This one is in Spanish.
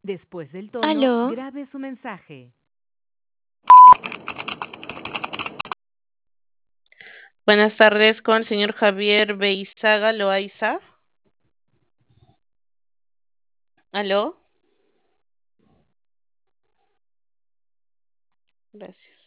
Después del tono, Aló, grabe su mensaje. Buenas tardes con el señor Javier Beizaga Loaiza. ¿Aló? Gracias.